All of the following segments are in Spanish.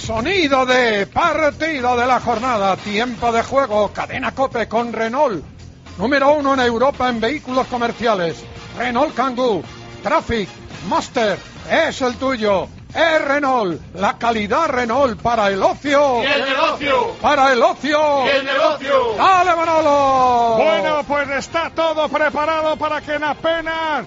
Sonido de partido de la jornada, tiempo de juego, cadena COPE con Renault, número 1 en Europa en vehículos comerciales. Renault Kangoo, Traffic, Monster, es el tuyo. Es Renault, la calidad Renault para el ocio. ¡Y el negocio! ¡Para el ocio! ¡Y el negocio! ¡Dale, Manolo! Bueno, pues está todo preparado para que en apenas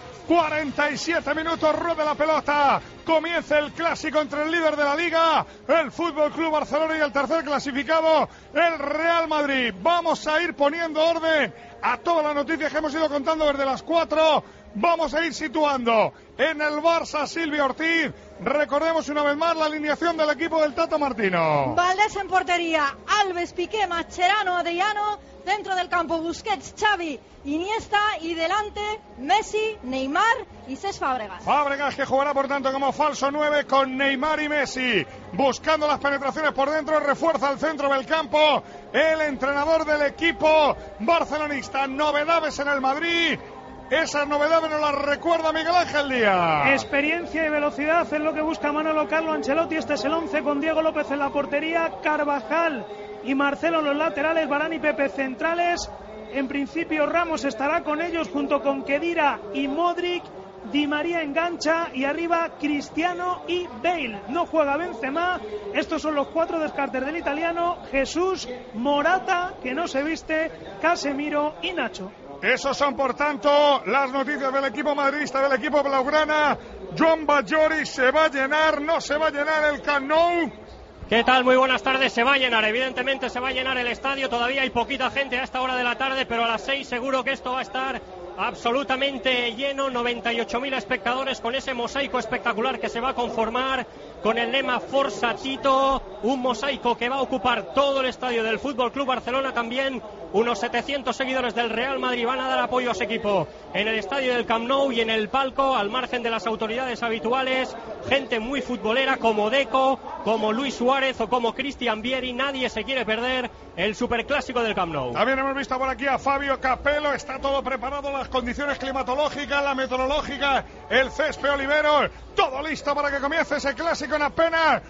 47 minutos ruede la pelota. Comienza el clásico entre el líder de la Liga, el Fútbol Club Barcelona, y el tercer clasificado, el Real Madrid. Vamos a ir poniendo orden a todas las noticias que hemos ido contando desde las 4. Vamos a ir situando en el Barça Silvia Ortiz. Recordemos una vez más la alineación del equipo del Tata Martino. Valdés en portería, Alves, Piqué, Mascherano, Adriano. Dentro del campo Busquets, Xavi, Iniesta, y delante Messi, Neymar y Cesc Fábregas. Fábregas, que jugará por tanto como falso 9 con Neymar y Messi, buscando las penetraciones por dentro. Refuerza el centro del campo el entrenador del equipo barcelonista. Novedades en el Madrid. Esas novedades nos las recuerda Miguel Ángel Díaz. Experiencia y velocidad es lo que busca Manolo Carlo Ancelotti. Este es el 11 con Diego López en la portería, Carvajal y Marcelo en los laterales, Varane y Pepe centrales. En principio Ramos estará con ellos junto con Khedira y Modric. Di María engancha y arriba Cristiano y Bale. No juega Benzema. Estos son los 4 descartes del italiano. Jesús, Morata, que no se viste, Casemiro y Nacho. Esos son, por tanto, las noticias del equipo madridista, del equipo blaugrana. Joan Bajori, ¿se va a llenar? ¿No se va a llenar el Camp Nou? ¿Qué tal? Muy buenas tardes. Se va a llenar, evidentemente se va a llenar el estadio. Todavía hay poquita gente a esta hora de la tarde, pero a las 6 seguro que esto va a estar absolutamente lleno. 98.000 espectadores con ese mosaico espectacular que se va a conformar con el lema Forza Tito, un mosaico que va a ocupar todo el estadio del Fútbol Club Barcelona. También unos 700 seguidores del Real Madrid van a dar apoyo a ese equipo en el estadio del Camp Nou y en el palco, al margen de las autoridades habituales, gente muy futbolera como Deco, como Luis Suárez o como Cristian Vieri. Nadie se quiere perder el superclásico del Camp Nou. También hemos visto por aquí a Fabio Capello. Está todo preparado, las condiciones climatológicas, la meteorológica, el césped olivero, todo listo para que comience ese clásico en apenas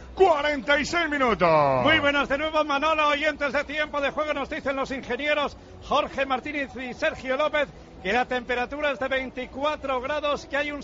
46 minutos. Muy buenas de nuevo, Manolo. Oyentes de Tiempo de Juego, nos dicen los ingenieros Jorge Martínez y Sergio López que la temperatura es de 24 grados, que hay un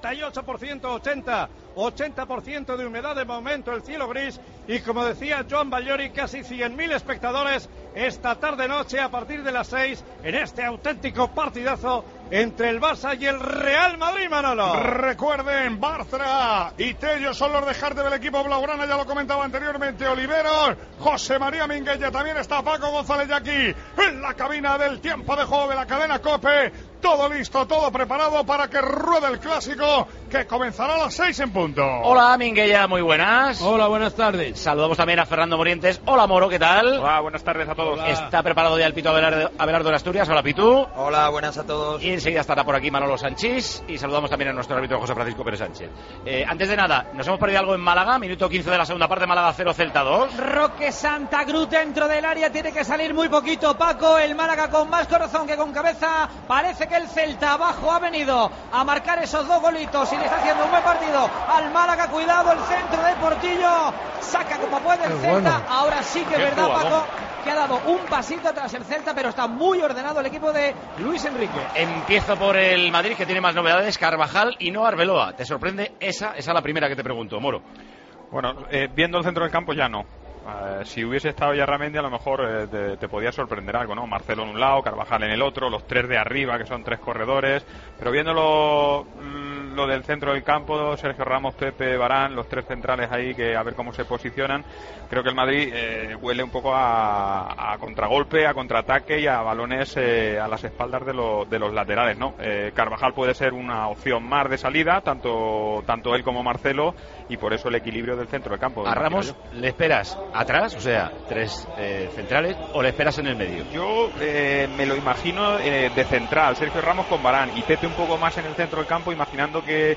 78%, 80% de humedad de momento, el cielo gris, y como decía Joan Bajori, casi 100.000 espectadores esta tarde-noche a partir de las 6 en este auténtico partidazo entre el Barça y el Real Madrid, Manolo. Recuerden, Bartra y Tello son los descartes del equipo blaugrana, ya lo comentaba anteriormente Oliveros, José María Minguella, también está Paco González aquí en la cabina del tiempo de juego de la cadena COPE. Todo listo, todo preparado para que ruede el clásico, que comenzará a las 6 en punto. Hola, Minguella, muy buenas. Hola, buenas tardes. Saludamos también a Fernando Morientes. Hola, Moro, ¿qué tal? Hola, buenas tardes a todos. Hola. Está preparado ya el Pito Abelardo de Asturias. Hola, Pitu. Hola, buenas a todos. Y enseguida estará por aquí Manolo Sanchís. Y saludamos también a nuestro árbitro José Francisco Pérez Sánchez. Antes de nada, nos hemos perdido algo en Málaga. Minuto 15 de la segunda parte, Málaga 0, Celta 2. Roque Santa Cruz dentro del área, tiene que salir muy poquito Paco. El Málaga con más corazón que con cabeza. Parece que el Celta abajo ha venido a marcar esos 2 golitos y le está haciendo un buen partido al Málaga. Cuidado, el centro de Portillo, saca como puede el Celta. Bueno. Ahora sí que es verdad, Paco, que ha dado un pasito atrás el Celta, pero está muy ordenado el equipo de Luis Enrique. Empiezo por el Madrid, que tiene más novedades, Carvajal y no Arbeloa. ¿Te sorprende esa? Esa es la primera que te pregunto, Moro. Bueno, viendo el centro del campo ya no. Si hubiese estado ya Ramendi, a lo mejor te podía sorprender algo, ¿no? Marcelo en un lado, Carvajal en el otro, los 3 de arriba, que son 3 corredores. Pero viendo lo del centro del campo, Sergio Ramos, Pepe, Varane, los 3 centrales ahí, que a ver cómo se posicionan, creo que el Madrid huele un poco a contragolpe, a contraataque y a balones a las espaldas de los laterales, ¿no? Carvajal puede ser una opción más de salida, tanto él como Marcelo, y por eso el equilibrio del centro del campo. ¿A Ramos le esperas atrás, o sea, 3 centrales, o le esperas en el medio? Yo me lo imagino de central, Sergio Ramos con Varane y Pepe un poco más en el centro del campo, imaginando que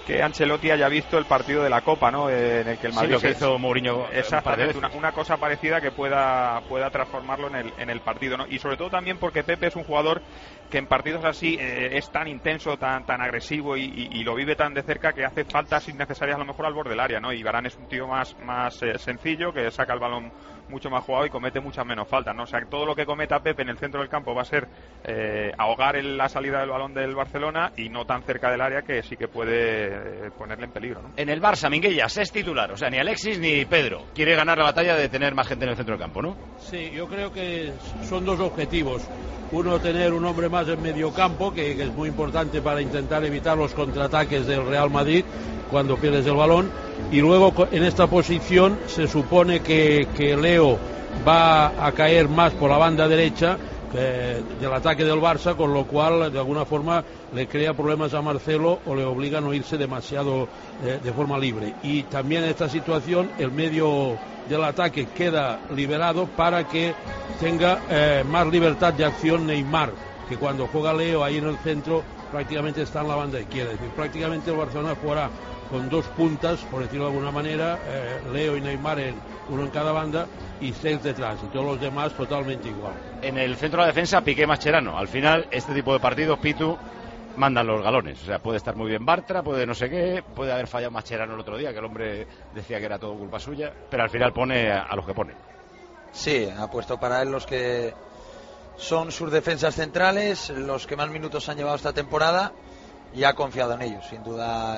que Ancelotti haya visto el partido de la Copa, ¿no? En el que el Madrid lo que hizo Mourinho. Exactamente, una cosa parecida que pueda transformarlo en el partido, ¿no? Y sobre todo también porque Pepe es un jugador que en partidos así es tan intenso, tan agresivo y lo vive tan de cerca que hace faltas innecesarias a lo mejor al borde del área, ¿no? Y Varane es un tío más sencillo, que saca el balón mucho más jugado y comete muchas menos faltas, ¿no? O sea, que todo lo que cometa Pepe en el centro del campo va a ser ahogar la salida del balón del Barcelona y no tan cerca del área, que sí que puede ponerle en peligro, ¿no? En el Barça, Minguellas es titular, o sea, ni Alexis ni Pedro quiere ganar la batalla de tener más gente en el centro del campo, ¿no? Sí, yo creo que son dos objetivos. Uno, tener un hombre más en medio campo, que es muy importante para intentar evitar los contraataques del Real Madrid cuando pierdes el balón. Y luego, en esta posición, se supone que Leo va a caer más por la banda derecha del ataque del Barça, con lo cual, de alguna forma, le crea problemas a Marcelo o le obliga a no irse demasiado de forma libre. Y también en esta situación, el medio del ataque queda liberado para que tenga más libertad de acción Neymar, que cuando juega Leo ahí en el centro prácticamente está en la banda izquierda. Es decir, prácticamente el Barcelona jugará con dos puntas, por decirlo de alguna manera, Leo y Neymar uno en cada banda y 6 detrás, y todos los demás totalmente igual. En el centro de la defensa, Piqué, Mascherano. Al final, este tipo de partidos, Pitu, mandan los galones. O sea, puede estar muy bien Bartra, puede no sé qué, puede haber fallado Mascherano el otro día, que el hombre decía que era todo culpa suya, pero al final pone a los que pone. Sí, ha puesto para él los que son sus defensas centrales, los que más minutos han llevado esta temporada, y ha confiado en ellos, sin duda.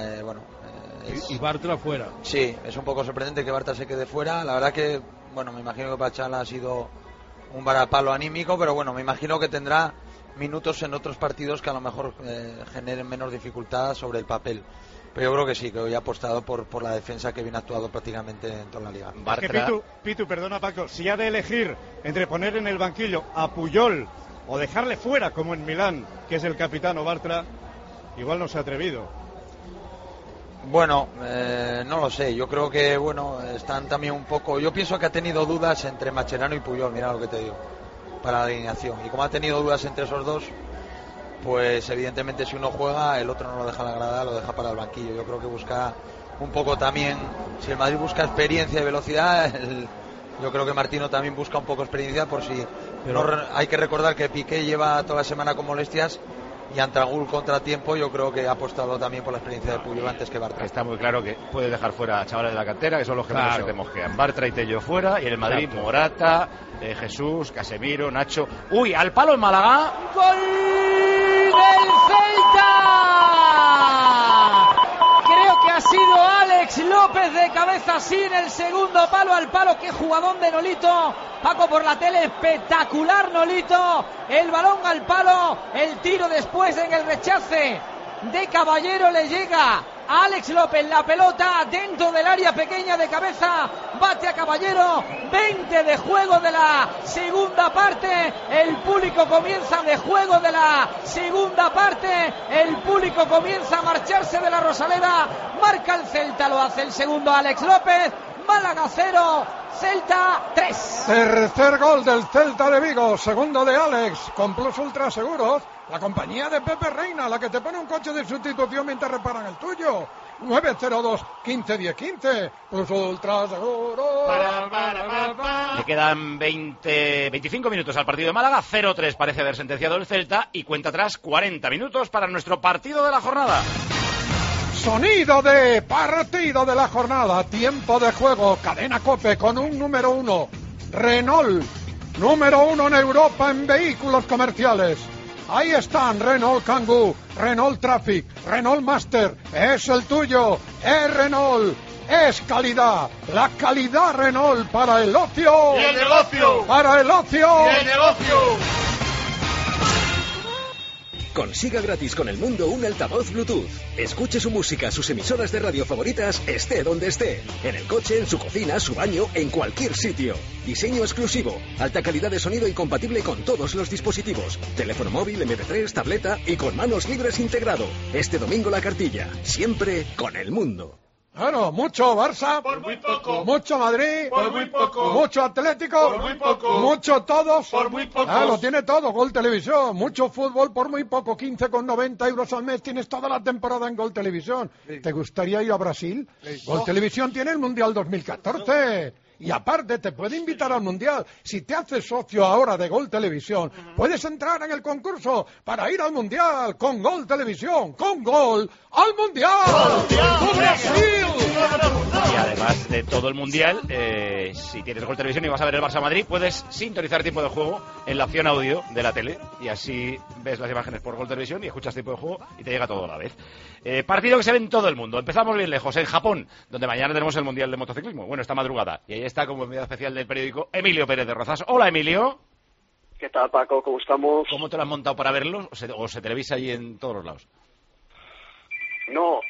Y Bartra fuera. Sí, es un poco sorprendente que Bartra se quede fuera. La verdad que, bueno, me imagino que para Chala ha sido un varapalo anímico, pero bueno, me imagino que tendrá minutos en otros partidos que a lo mejor generen menos dificultad sobre el papel. Pero yo creo que sí, que hoy ha apostado por la defensa, que viene actuado prácticamente en toda la liga. Es que Pitu, perdona Paco, si ha de elegir entre poner en el banquillo a Puyol o dejarle fuera, como en Milán, que es el capitán Bartra, igual no se ha atrevido. Bueno, no lo sé, yo creo que, bueno, están también un poco... Yo pienso que ha tenido dudas entre Mascherano y Puyol, mira lo que te digo, para la alineación. Y como ha tenido dudas entre esos dos, pues evidentemente si uno juega, el otro no lo deja en la grada, lo deja para el banquillo. Yo creo que busca un poco también, si el Madrid busca experiencia y velocidad, yo creo que Martino también busca un poco experiencia, por si... Pero no, hay que recordar que Piqué lleva toda la semana con molestias, y ante algún contratiempo yo creo que ha apostado también por la experiencia de Puyol antes que Bartra. Está muy claro que puede dejar fuera a chavales de la cantera, que son los que menos se te mosquean. Bartra y Tello fuera, y en el Madrid Morata, Jesús, Casemiro, Nacho. ¡Uy! Al palo en Málaga. ¡Gol del Celta! Creo que ha sido Alex López de cabeza, sin el segundo palo, al palo. ¡Qué jugadón de Nolito! Paco, por la tele, espectacular Nolito, el balón al palo, el tiro después en el rechace de Caballero, le llega a Alex López la pelota dentro del área pequeña, de cabeza, bate a Caballero. 20 de juego de la segunda parte, el público comienza de juego de la segunda parte, el público comienza a marcharse de la Rosaleda, marca el Celta, lo hace el segundo Alex López. Málaga 0, Celta 3. Tercer gol del Celta de Vigo, segundo de Alex, con Plus Ultra Seguros, la compañía de Pepe Reina, la que te pone un coche de sustitución mientras reparan el tuyo. 902 15 10 15, Plus Ultra Seguros. Le quedan 25 minutos al partido de Málaga, 0-3 parece haber sentenciado el Celta, y cuenta atrás 40 minutos para nuestro partido de la jornada. Sonido de partido de la jornada, tiempo de juego, cadena COPE con un número 1, Renault, número 1 en Europa en vehículos comerciales. Ahí están, Renault Kangoo, Renault Traffic, Renault Master, es el tuyo, es Renault, es calidad, la calidad Renault para el ocio. ¡Y el negocio! Para el ocio. ¡Y el negocio! Consiga gratis con El Mundo un altavoz Bluetooth. Escuche su música, sus emisoras de radio favoritas, esté donde esté. En el coche, en su cocina, su baño, en cualquier sitio. Diseño exclusivo, alta calidad de sonido y compatible con todos los dispositivos. Teléfono móvil, MP3, tableta y con manos libres integrado. Este domingo la cartilla. Siempre con El Mundo. Claro, mucho Barça, por muy poco, mucho Madrid, por muy poco, mucho Atlético, por muy poco, mucho todos, por muy poco. Lo tiene todo, Gol Televisión, mucho fútbol por muy poco, 15,90 euros al mes, tienes toda la temporada en Gol Televisión. Sí. ¿Te gustaría ir a Brasil? Sí. Gol Televisión tiene el Mundial 2014. Y aparte te puede invitar al Mundial. Si te haces socio ahora de Gol Televisión, puedes entrar en el concurso para ir al Mundial con Gol Televisión, con Gol al Mundial. ¡Con Brasil! Y además de todo el Mundial, si tienes Gol Televisión y vas a ver el Barça-Madrid, puedes sintonizar tiempo de juego en la opción audio de la tele y así ves las imágenes por Gol Televisión y escuchas tiempo de juego y te llega todo a la vez. Partido que se ve en todo el mundo. Empezamos bien lejos, en Japón, donde mañana tenemos el Mundial de Motociclismo. Bueno, esta madrugada. Y ahí está como enviado especial del periódico Emilio Pérez de Rozas. Hola, Emilio. ¿Qué tal, Paco? ¿Cómo estamos? ¿Cómo te lo has montado para verlo? ¿O se televisa ahí en todos los lados? No,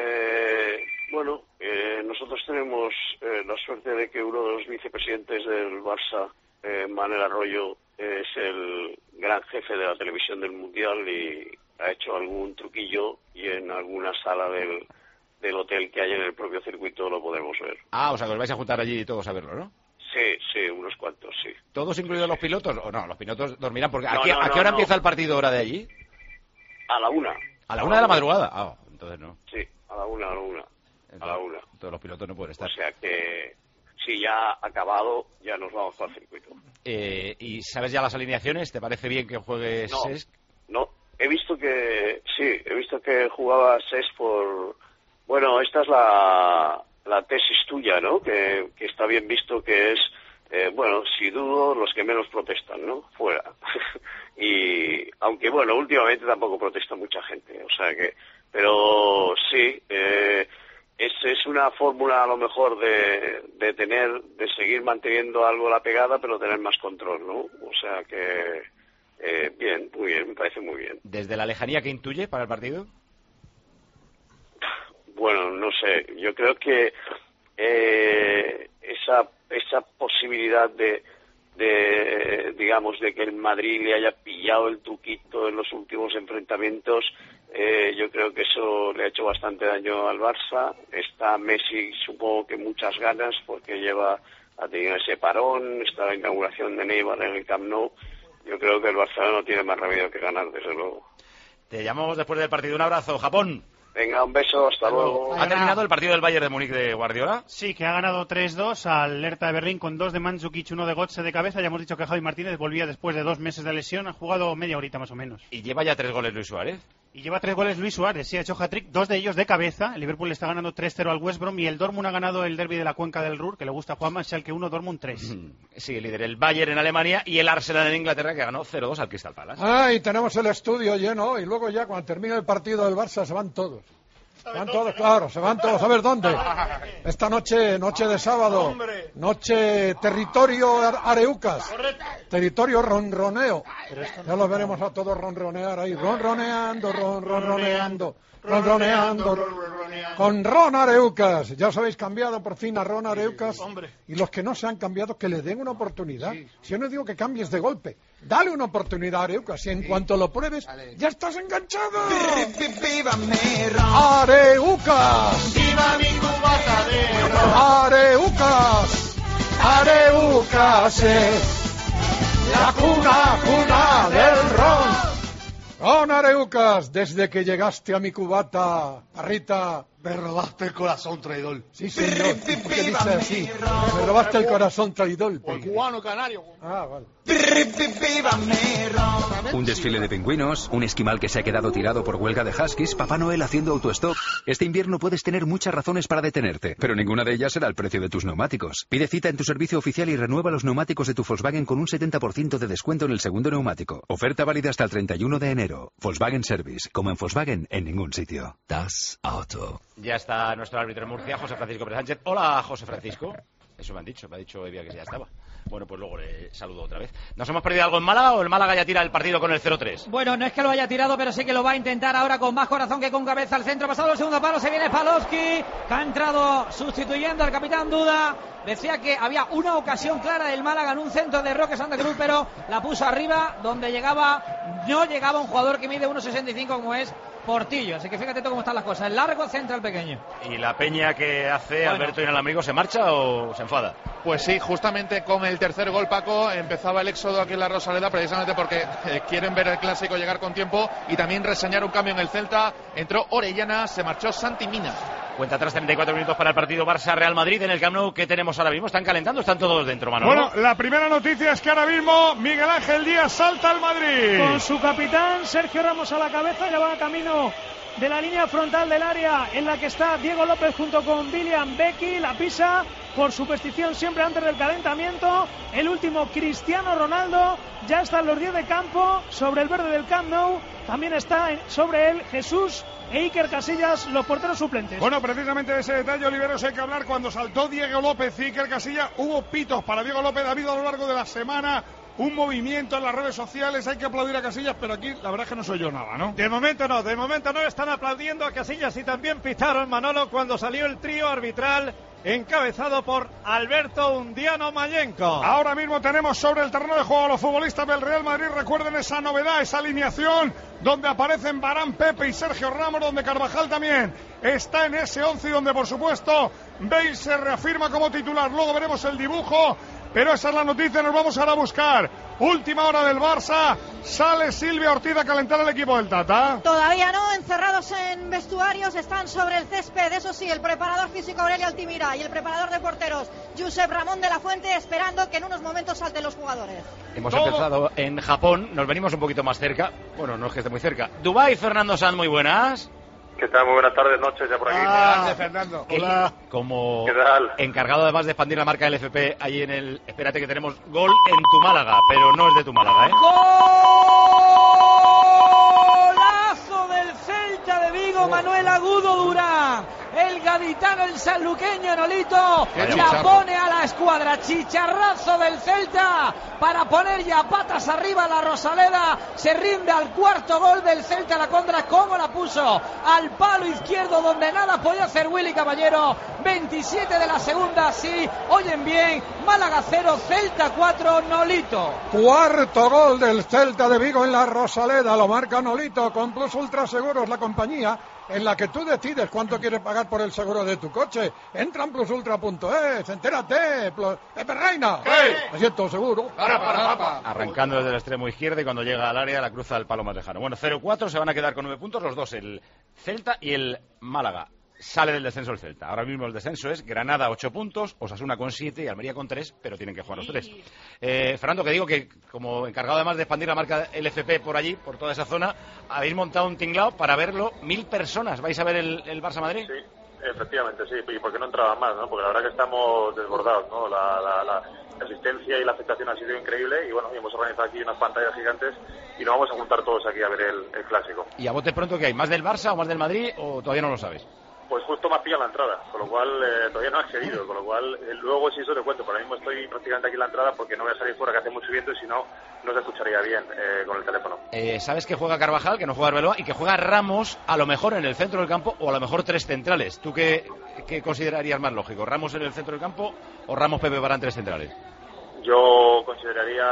bueno, nosotros tenemos la suerte de que uno de los vicepresidentes del Barça, Manel Arroyo, es el gran jefe de la televisión del Mundial y ha hecho algún truquillo y en alguna sala del hotel que hay en el propio circuito lo podemos ver. Ah, o sea que os vais a juntar allí todos a verlo, ¿no? Sí, unos cuantos, sí. ¿Todos incluidos los pilotos? ¿O no? Los pilotos dormirán porque ¿a No, qué hora empieza el partido hora de allí? A la 1. ¿A la 1 de la madrugada? Ah, entonces no. Sí, a la 1. A la 1. Todos los pilotos no pueden estar. O sea que si ya ha acabado, ya nos vamos para el circuito. ¿Y sabes ya las alineaciones? ¿Te parece bien que juegue Cesc? No, he visto que jugaba Cesc por... Bueno, esta es la tesis tuya, ¿no? Que está bien visto que es, bueno, si dudo, los que menos protestan, ¿no? Fuera. Y aunque, bueno, últimamente tampoco protesta mucha gente, o sea que... Pero sí, es una fórmula a lo mejor de seguir manteniendo algo la pegada, pero tener más control, ¿no? O sea que... bien, muy bien, me parece muy bien. ¿Desde la lejanía que intuye para el partido? Bueno, no sé, yo creo que esa posibilidad de digamos, de que el Madrid le haya pillado el truquito en los últimos enfrentamientos, yo creo que eso le ha hecho bastante daño al Barça. Está Messi, supongo que muchas ganas, porque ha tenido ese parón, está la inauguración de Neymar en el Camp Nou. Yo creo que el Barça no tiene más remedio que ganar, desde luego. Te llamamos después del partido. Un abrazo, Japón. Venga, un beso, hasta luego. ¿Ha terminado el partido del Bayern de Múnich de Guardiola? Sí, que ha ganado 3-2 al Hertha de Berlín con 2 de Mandzukic, 1 de Götze de cabeza. Ya hemos dicho que Javi Martínez volvía después de 2 meses de lesión. Ha jugado media horita más o menos. ¿Y lleva ya 3 goles Luis Suárez? Y lleva 3 goles Luis Suárez, sí, ha hecho hat-trick, 2 de ellos de cabeza. El Liverpool está ganando 3-0 al West Brom y el Dortmund ha ganado el derbi de la cuenca del Ruhr, que le gusta a Juanma, Schalke 1, Dortmund 3. Sí, el líder, el Bayern en Alemania y el Arsenal en Inglaterra, que ganó 0-2 al Crystal Palace. Y tenemos el estudio lleno y luego ya cuando termine el partido del Barça se van todos. Se van todos, claro, se van todos a ver dónde. Esta noche de sábado, noche territorio Areucas, territorio ronroneo. Ya los veremos a todos ronronear ahí, ronroneando, con Ron Areucas. Ya os habéis cambiado por fin a Ron Areucas. Y los que no se han cambiado, que le den una oportunidad. Si yo no digo que cambies de golpe, dale una oportunidad a Areucas y en cuanto lo pruebes, ya estás enganchado. Areucas. ¡Viva mi cubata de Areucas. Areucas es la cuna del ron. Ron Areucas, desde que llegaste a mi cubata, Parrita, me robaste el corazón, traidor. Sí, señor. ¿Por qué dice así? Me robaste el corazón, traidor. Por cubano canario. Ah, vale. Un desfile de pingüinos, un esquimal que se ha quedado tirado por huelga de huskies, Papá Noel haciendo autostop. Este invierno puedes tener muchas razones para detenerte, pero ninguna de ellas será el precio de tus neumáticos. Pide cita en tu servicio oficial y renueva los neumáticos de tu Volkswagen con un 70% de descuento en el segundo neumático. Oferta válida hasta el 31 de enero. Volkswagen Service, como en Volkswagen, en ningún sitio. Das Auto. Ya está nuestro árbitro en Murcia, José Francisco Pérez Sánchez. Hola, José Francisco. Eso me ha dicho Evia que ya estaba. Bueno, pues luego le saludo otra vez. ¿Nos hemos perdido algo en Málaga o el Málaga ya tira el partido con el 0-3? Bueno, no es que lo haya tirado, pero sí que lo va a intentar ahora con más corazón que con cabeza al centro. Pasado el segundo palo, se viene Palowski, que ha entrado sustituyendo al capitán Duda. Decía que había una ocasión clara del Málaga en un centro de Roque Santa Cruz, pero la puso arriba, donde no llegaba un jugador que mide 1,65 como es Portillo. Así que fíjate tú cómo están las cosas. El largo centra el pequeño. ¿Y la peña que hace Alberto y el amigo se marcha o se enfada? Pues sí, justamente con el tercer gol, Paco, empezaba el éxodo aquí en la Rosaleda, precisamente porque quieren ver el clásico llegar con tiempo y también reseñar un cambio en el Celta. Entró Orellana, se marchó Santi Mina. Cuenta atrás 34 minutos para el partido Barça-Real Madrid en el Camp Nou. ¿Qué tenemos ahora mismo? ¿Están calentando? ¿Están todos dentro, Manolo? Bueno, la primera noticia es que ahora mismo Miguel Ángel Díaz salta al Madrid. Con su capitán Sergio Ramos a la cabeza, ya va camino de la línea frontal del área en la que está Diego López junto con William Becky. La pisa por superstición siempre antes del calentamiento. El último, Cristiano Ronaldo, ya está en los 10 de campo sobre el verde del Camp Nou. También está sobre él Jesús e Iker Casillas, los porteros suplentes. Bueno, precisamente de ese detalle, Oliveros, hay que hablar. Cuando saltó Diego López y Iker Casillas, hubo pitos para Diego López. Ha habido a lo largo de la semana un movimiento en las redes sociales. Hay que aplaudir a Casillas, pero aquí la verdad es que no soy yo nada, ¿no? De momento no están aplaudiendo a Casillas y también pitaron, Manolo, cuando salió el trío arbitral encabezado por Alberto Undiano Mayenco. Ahora mismo tenemos sobre el terreno de juego a los futbolistas del Real Madrid. Recuerden esa novedad, esa alineación donde aparecen Varane, Pepe y Sergio Ramos, donde Carvajal también está en ese 11 y donde por supuesto Bale se reafirma como titular. Luego veremos el dibujo, pero esa es la noticia. Nos vamos ahora a buscar última hora del Barça. Sale Silvia Ortiz a calentar el equipo del Tata. Todavía no, encerrados en vestuarios, están sobre el césped. Eso sí, el preparador físico Aurelio Altimira y el preparador de porteros Josep Ramón de la Fuente, esperando que en unos momentos salten los jugadores. Hemos empezado en Japón, nos venimos un poquito más cerca. Bueno, no es que esté muy cerca. Dubái, Fernando Sanz, muy buenas. ¿Qué tal? Muy buenas tardes, noches ya por aquí. Grande, Fernando. Hola. Como ¿Qué tal? encargado además de expandir la marca LFP allí en el... Espérate que tenemos gol en tu Málaga, pero no es de tu Málaga, ¿eh? ¡Golazo del Celta de Vigo! Manuel Agudo Durán. El gaditano, el sanluqueño Nolito, la pone a la escuadra. Chicharrazo del Celta para poner ya patas arriba la Rosaleda. Se rinde al cuarto gol del Celta. La contra, como la puso al palo izquierdo donde nada podía hacer Willy Caballero. 27 de la segunda, sí, oyen bien. Málaga 0, Celta 4, Nolito. Cuarto gol del Celta de Vigo en la Rosaleda. Lo marca Nolito con Plus Ultra Seguros, la compañía en la que tú decides cuánto quieres pagar por el seguro de tu coche. Entra en plusultra.es, entérate. Pepe Reina, me siento seguro. Arrancando desde el extremo izquierdo y cuando llega al área la cruza el palo más lejano. Bueno, 0-4, se van a quedar con 9 puntos los dos, el Celta y el Málaga. Sale del descenso el Celta. Ahora mismo el descenso es Granada 8 puntos, Osasuna con 7 y Almería con 3, pero tienen que jugar los 3. Fernando, que digo que como encargado además de expandir la marca LFP por allí, por toda esa zona, habéis montado un tinglao para verlo. 1000 personas. ¿Vais a ver el Barça Madrid? Sí, efectivamente, sí. ¿Y por qué no entraban más, no? Porque la verdad que estamos desbordados, ¿no? La asistencia y la aceptación ha sido increíble y bueno, hemos organizado aquí unas pantallas gigantes y nos vamos a juntar todos aquí a ver el clásico. ¿Y a bote pronto qué hay? ¿Más del Barça o más del Madrid o todavía no lo sabes? Pues justo me ha pillado la entrada, con lo cual todavía no he accedido, con lo cual luego sí eso te cuento, pero ahora mismo estoy prácticamente aquí en la entrada porque no voy a salir fuera, que hace mucho viento y si no, no se escucharía bien con el teléfono. ¿Sabes que juega Carvajal, que no juega Arbeloa y que juega Ramos a lo mejor en el centro del campo o a lo mejor 3 centrales? ¿Tú qué considerarías más lógico? ¿Ramos en el centro del campo o Ramos Pepe Varane 3 centrales? Yo consideraría,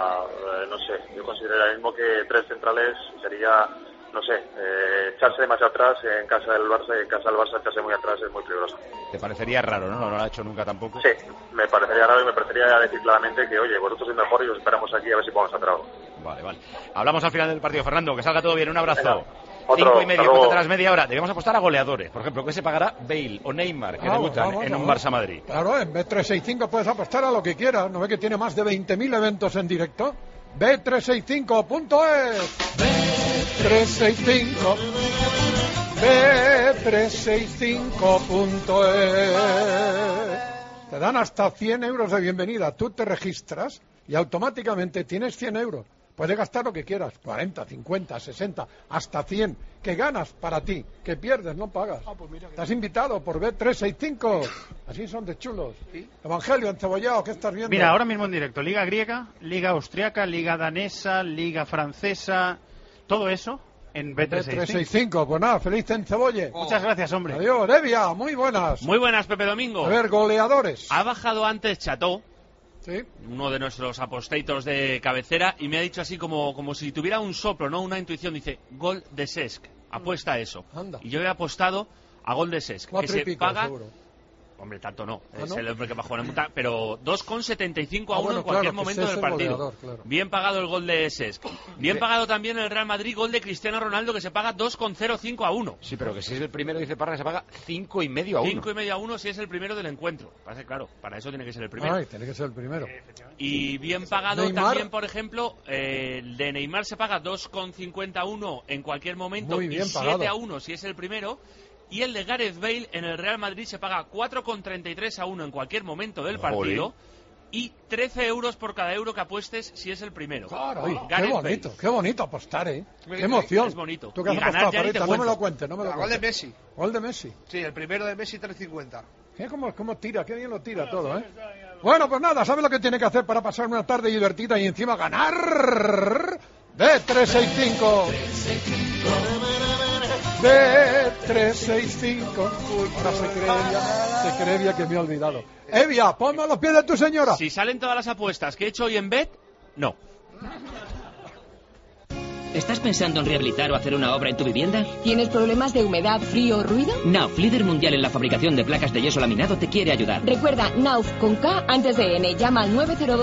no sé, yo consideraría mismo que 3 centrales sería... No sé, echarse demasiado atrás en casa del Barça y en casa del Barça echarse muy atrás es muy peligroso. ¿Te parecería raro, no? No lo ha hecho nunca tampoco. Sí, me parecería raro y me parecería decir claramente que, oye, vosotros sois mejor y os esperamos aquí a ver si podemos hacer algo. Vale. Hablamos al final del partido, Fernando, que salga todo bien, un abrazo. Venga, 5:30, cuenta tras media hora. Debemos apostar a goleadores. Por ejemplo, ¿qué se pagará Bale o Neymar, que debutan en un Barça Madrid? Claro, en Bet365 puedes apostar a lo que quieras. ¿No ve que tiene más de 20.000 eventos en directo? Bet365.es. Bet365. Bet365.es. Te dan hasta 100 euros de bienvenida. Tú te registras y automáticamente tienes 100 euros. Puedes gastar lo que quieras, 40, 50, 60, hasta 100. Que ganas para ti, que pierdes, no pagas. Estás invitado por Bet365. Así son de chulos. Evangelio encebollado, ¿qué estás viendo? Mira, ahora mismo en directo, Liga griega, Liga austriaca, Liga danesa, Liga francesa, todo eso en Bet365. Pues nada, feliz encebolle. Muchas gracias, hombre. Adiós, Devia, muy buenas. Muy buenas, Pepe Domingo. A ver, goleadores. Ha bajado antes Chateau, sí, uno de nuestros aposteitos de cabecera, y me ha dicho así como si tuviera un soplo, no una intuición. Dice, gol de Cesc. Apuesta a eso. Anda. Y yo he apostado a gol de Cesc, que 4 y se pico, paga... seguro. Hombre, tanto no. ¿Ah, Es no? el hombre que va a jugar en muta, pero 2,75 a 1 bueno, en cualquier claro, momento que del es el partido. goleador, claro. Bien pagado el gol de Cesc. Bien pagado también el Real Madrid, gol de Cristiano Ronaldo, que se paga 2,05 a 1. Sí, pero que si es el primero, dice Parra, que se paga 5,5 a 1. 5,5 a 1 si es el primero del encuentro. Parece claro, para eso tiene que ser el primero. Ay, tiene que ser el primero. Y bien pagado Neymar. también, por ejemplo, el de Neymar se paga 2,50 a 1 en cualquier momento Muy y bien 7 pagado. a 1 si es el primero. Y el de Gareth Bale en el Real Madrid se paga 4,33 a 1 en cualquier momento del partido. Y 13 euros por cada euro que apuestes si es el primero. Claro, Gareth qué bonito apostar, ¿eh? Qué emoción. Es bonito. ¿Tú qué has Y ganar apostado, ya ni te Parita? No me cuento. lo cuentes, no me lo Gol de cuentes. Messi. Gol de Messi. Sí, el primero de Messi 3.50. ¿Cómo tira? Qué bien lo tira todo, ¿eh? Bueno, pues nada, ¿sabe lo que tiene que hacer para pasar una tarde divertida y encima ganar? Bet365. Bet365. Ahora se creía que me he olvidado. Evia, ponme a los pies de tu señora. Si salen todas las apuestas que he hecho hoy en Bet, no. ¿Estás pensando en rehabilitar o hacer una obra en tu vivienda? ¿Tienes problemas de humedad, frío o ruido? Nauf, líder mundial en la fabricación de placas de yeso laminado, te quiere ayudar. Recuerda, Nauf con K antes de N. Llama al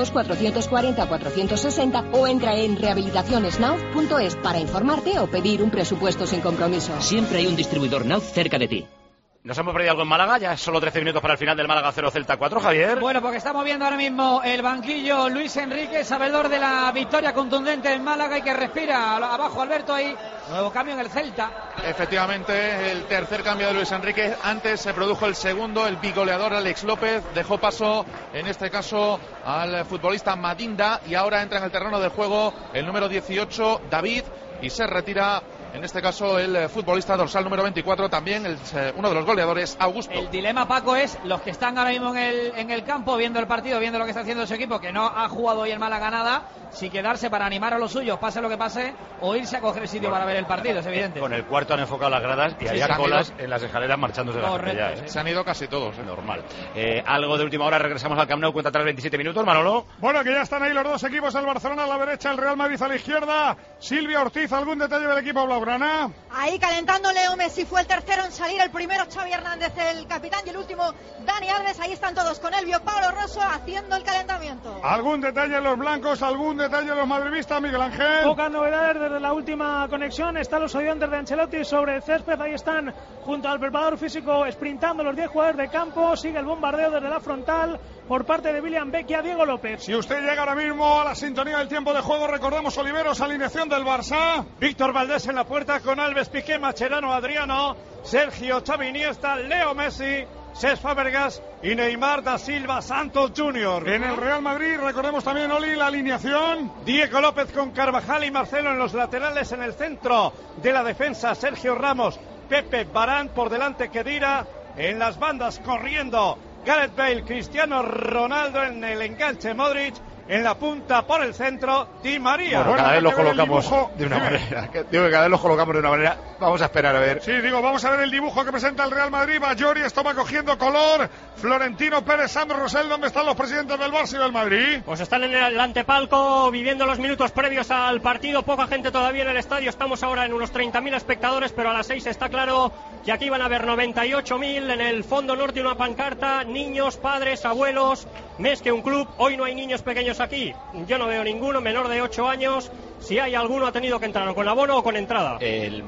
902-440-460 o entra en rehabilitacionesnauf.es para informarte o pedir un presupuesto sin compromiso. Siempre hay un distribuidor Nauf cerca de ti. Nos hemos perdido algo en Málaga, ya solo 13 minutos para el final del Málaga 0 Celta 4, Javier. Bueno, porque estamos viendo ahora mismo el banquillo Luis Enrique, sabedor de la victoria contundente en Málaga y que respira abajo Alberto ahí. Nuevo cambio en el Celta. Efectivamente, el tercer cambio de Luis Enrique. Antes se produjo el segundo, el bigoleador Alex López dejó paso, en este caso, al futbolista Madinda, y ahora entra en el terreno de juego el número 18, David, y se retira, en este caso, el futbolista dorsal número 24, también uno de los goleadores, Augusto. El dilema, Paco, es los que están ahora mismo en el campo, viendo el partido, viendo lo que está haciendo su equipo, que no ha jugado hoy el Málaga nada, si quedarse para animar a los suyos, pase lo que pase, o irse a coger el sitio para ver el partido, es evidente. Con el cuarto han enfocado las gradas y Sí, había se han colas ido. en las escaleras marchándose la gente Correcto, ya, ¿eh? sí. Se han ido casi todos. Normal. Algo de última hora, regresamos al Camp Nou, cuenta atrás 27 minutos, Manolo. Bueno, que ya están ahí los dos equipos, el Barcelona a la derecha, el Real Madrid a la izquierda. Silvia Ortiz, ¿algún detalle del equipo blaugrana? Ahí calentando Leo Messi, fue el tercero en salir, el primero Xavi Hernández, el capitán, y el último Dani Alves. Ahí están todos con Elvio Pablo Rosso haciendo el calentamiento. ¿Algún detalle en los blancos? ¿Algún detalle en los madridistas, Miguel Ángel? Pocas novedades desde la última conexión. Están los ayudantes de Ancelotti sobre el césped. Ahí están junto al preparador físico sprintando los 10 jugadores de campo. Sigue el bombardeo desde la frontal por parte de William Becchia, Diego López. Si usted llega ahora mismo a la sintonía del tiempo de juego, recordamos Oliveros, alineación del Barça. Víctor Valdés en la puerta con Alves, Piqué, Mascherano, Adriano, Sergio, Xavi Iniesta, Leo Messi, Cesc Fábregas y Neymar da Silva Santos Jr. En el Real Madrid, recordemos también, Oli, la alineación. Diego López con Carvajal y Marcelo en los laterales, en el centro de la defensa Sergio Ramos, Pepe, Varane, por delante Khedira, en las bandas corriendo Gareth Bale, Cristiano Ronaldo, en el enganche Modric, en la punta por el centro Di María. Bueno, cada vez los colocamos dibujo. de una manera. Digo que cada vez los colocamos de una manera. Vamos a esperar a ver. Sí, digo, vamos a ver el dibujo que presenta el Real Madrid. Bayori, esto va cogiendo color. Florentino Pérez, Sandro Rosell, ¿dónde están los presidentes del Barça y del Madrid? Pues están en el antepalco viviendo los minutos previos al partido. Poca gente todavía en el estadio. Estamos ahora en unos 30.000 espectadores, pero a las 6 está claro que aquí van a haber 98.000. En el fondo norte una pancarta. Niños, padres, abuelos. Mes que un club. Hoy no hay niños pequeños aquí. Yo no veo ninguno menor de 8 años. Si hay alguno ha tenido que entrar o con abono o con entrada.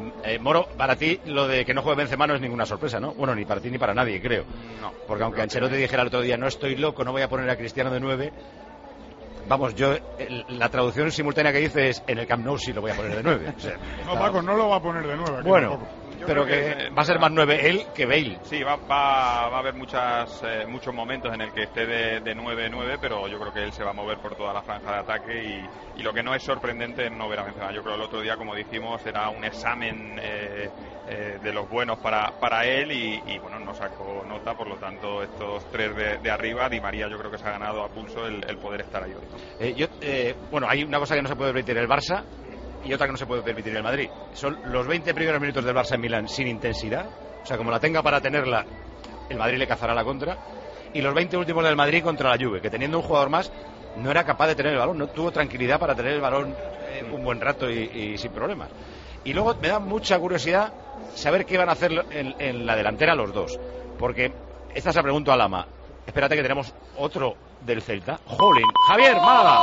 Moro, para ti lo de que no juegue Benzema no es ninguna sorpresa, ¿no? Bueno, ni para ti ni para nadie, creo. No. Porque aunque Ancelotti dijera el otro día, no estoy loco, no voy a poner a Cristiano de 9... Vamos, la traducción simultánea que dice es, en el Camp Nou sí lo voy a poner de 9. O sea, No, Paco, no lo va a poner de 9. Aquí bueno, tampoco. pero que va a ser más 9 él que Bale. Sí, va a haber muchos momentos en el que esté de 9-9, pero yo creo que él se va a mover por toda la franja de ataque y lo que no es sorprendente es no ver a Benzema. Yo creo que el otro día, como dijimos, era un examen de los buenos para él y bueno, no sacó nota, por lo tanto estos tres de arriba, Di María yo creo que se ha ganado a pulso el poder estar ahí hoy. Bueno, hay una cosa que no se puede permitir el Barça y otra que no se puede permitir el Madrid. Son los 20 primeros minutos del Barça en Milán sin intensidad. O sea, como la tenga para tenerla, el Madrid le cazará la contra. Y los 20 últimos del Madrid contra la Juve, que teniendo un jugador más no era capaz de tener el balón, no tuvo tranquilidad para tener el balón un buen rato y sin problemas. Y luego me da mucha curiosidad saber qué van a hacer en la delantera los dos. Porque esta se la pregunto a Lama. Espérate que tenemos otro del Celta. Jolín. Javier, Málaga.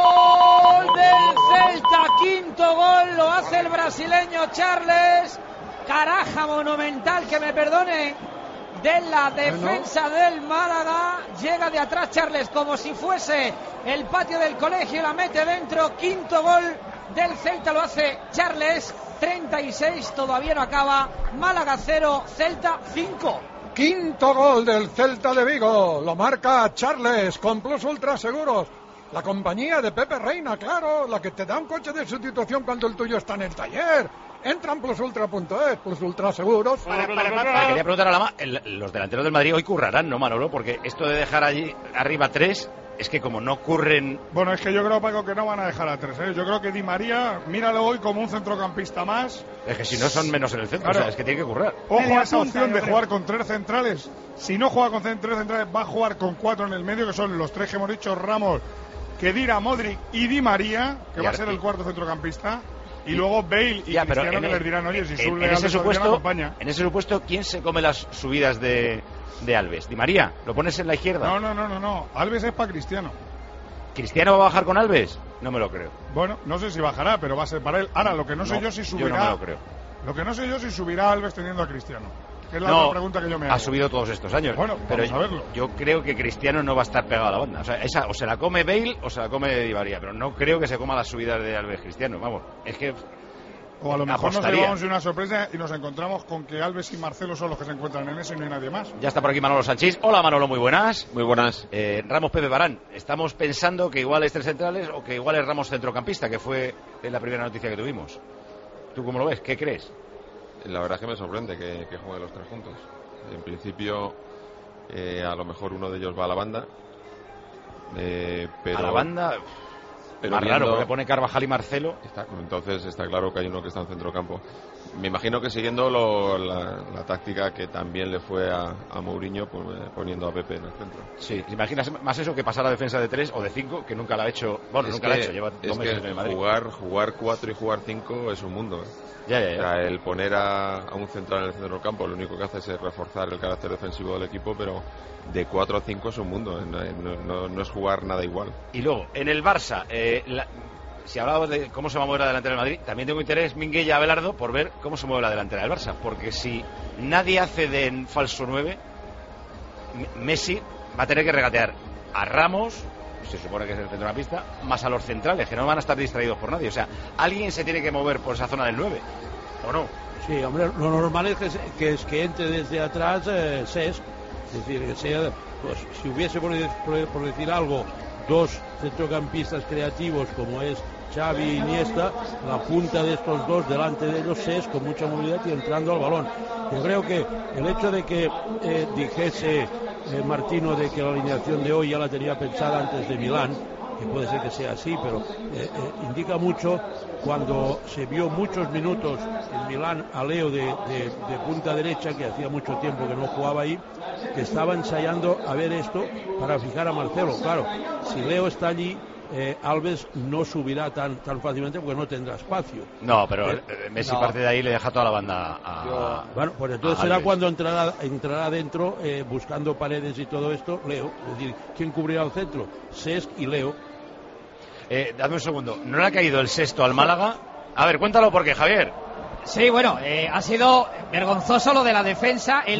Gol del Celta, quinto gol, lo hace el brasileño Charles. Caraja monumental, que me perdonen, de la defensa del Málaga. Llega de atrás Charles como si fuese el patio del colegio, la mete dentro. Quinto gol del Celta, lo hace Charles. 36, todavía no acaba. Málaga 0, Celta 5. Quinto gol del Celta de Vigo, lo marca Charles con Plus Ultra Seguros, la compañía de Pepe Reina, claro, la que te da un coche de sustitución cuando el tuyo está en el taller. Entra en plusultra.es, Plus Ultra Seguros. Quería preguntar a Lama, los delanteros del Madrid hoy currarán, ¿no, Manolo? Porque esto de dejar allí arriba 3, es que como no curren... Bueno, es que yo creo, Paco, que no van a dejar a 3, ¿eh? Yo creo que Di María, míralo hoy como un centrocampista más. Es que si no son menos en el centro, claro. O sea, es que tiene que currar. Ojo a esa opción de jugar con 3 centrales. Si no juega con 3 centrales, va a jugar con 4 en el medio, que son los 3 que hemos dicho, Ramos, Khedira, Modric y Di María, que va a ser el cuarto centrocampista. Y luego Bale y Cristiano, que les dirán, oye, si Sule acompaña. En ese supuesto, ¿quién se come las subidas de Alves? ¿Di María? ¿Lo pones en la izquierda? No. Alves es para Cristiano. ¿Cristiano va a bajar con Alves? No me lo creo. Bueno, no sé si bajará, pero va a ser para él. Ahora, lo que no sé yo si subirá... Yo no me lo creo. Lo que no sé yo si subirá Alves teniendo a Cristiano. Que es la otra pregunta que yo me hago. Ha subido todos estos años. Bueno, pero vamos a verlo. Yo creo que Cristiano no va a estar pegado a la banda. O sea, esa o se la come Bale o se la come Di María. Pero no creo que se coma las subidas de Alves Cristiano. Vamos, es que... O a lo mejor nos llevamos una sorpresa y nos encontramos con que Alves y Marcelo son los que se encuentran en eso y no hay nadie más. Ya está por aquí Manolo Sanchís. Hola Manolo, muy buenas. Muy buenas. Ramos, Pepe, Varane. Estamos pensando que igual es 3 centrales o que igual es Ramos centrocampista, que fue la primera noticia que tuvimos. ¿Tú cómo lo ves? ¿Qué crees? La verdad es que me sorprende que jueguen los 3 juntos. En principio, a lo mejor uno de ellos va a la banda. Pero a la banda... Pero más raro, porque pone Carvajal y Marcelo. Entonces está claro que hay uno que está en centrocampo. Me imagino que siguiendo la táctica que también le fue a Mourinho, pues, poniendo a Pepe en el centro. Sí, ¿te imaginas más eso que pasar a defensa de 3 o de 5, que nunca la ha hecho? Bueno, nunca la ha hecho, lleva 2 meses en el Madrid. Jugar 4 y jugar 5 es un mundo, ¿eh? Ya. O sea, el poner a un central en el centro del campo, lo único que hace es reforzar el carácter defensivo del equipo, pero de 4 a 5 es un mundo, no es jugar nada igual. Y luego, en el Barça, si hablábamos de cómo se va a mover la delantera del Madrid, también tengo interés, Minguella y Abelardo, por ver cómo se mueve la delantera del Barça, porque si nadie hace de falso 9, Messi va a tener que regatear a Ramos, se supone que es el centrocampista, más a los centrales, que no van a estar distraídos por nadie. O sea, alguien se tiene que mover por esa zona del 9, ¿o no? Sí, hombre, lo normal es que entre desde atrás Cesc, es decir, que sea, pues, si hubiese por decir algo, 2 centrocampistas creativos como es Xavi y Iniesta, la punta de estos 2 delante de ellos Cesc con mucha movilidad y entrando al balón. Yo creo que el hecho de que dijese Martino de que la alineación de hoy ya la tenía pensada antes de Milán, que puede ser que sea así, pero indica mucho cuando se vio muchos minutos en Milán a Leo de punta derecha, que hacía mucho tiempo que no jugaba ahí, que estaba ensayando a ver esto para fijar a Marcelo. Claro, si Leo está allí, Alves no subirá tan fácilmente porque no tendrá espacio. No, pero Messi parte de ahí le deja toda la banda a... Bueno, pues entonces será cuando entrará dentro buscando paredes y todo esto, Leo. Es decir, ¿quién cubrirá el centro? Cesc y Leo. Dame un segundo, ¿no le ha caído el sexto al Málaga? A ver, cuéntalo porque, Javier. Sí, bueno, ha sido vergonzoso lo de la defensa, el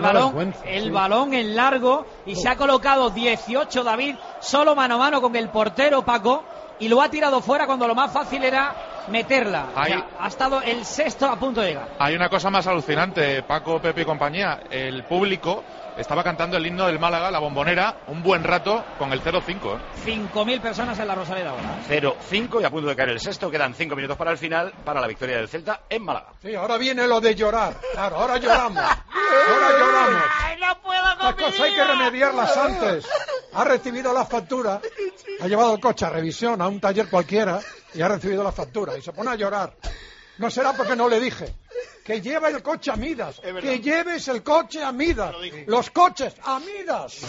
balón en largo, y se ha colocado 18 David, solo mano a mano con el portero Paco, y lo ha tirado fuera cuando lo más fácil era meterla. O sea, ha estado el sexto a punto de llegar. Hay una cosa más alucinante, Paco, Pepe y compañía. El público estaba cantando el himno del Málaga, la Bombonera, un buen rato con el 0-5. 5.000 personas en la Rosaleda ahora. 0-5 y a punto de caer el sexto. Quedan 5 minutos para el final, para la victoria del Celta en Málaga. Sí, ahora viene lo de llorar. Claro, ahora lloramos. Ahora lloramos. ¡Ay, no puedo con Las cosas hay que remediarlas antes. Ha recibido la factura, ha llevado el coche a revisión a un taller cualquiera y ha recibido la factura y se pone a llorar. No será porque no le dije que lleva el coche a Midas, que lleves el coche a Midas, los coches a Midas.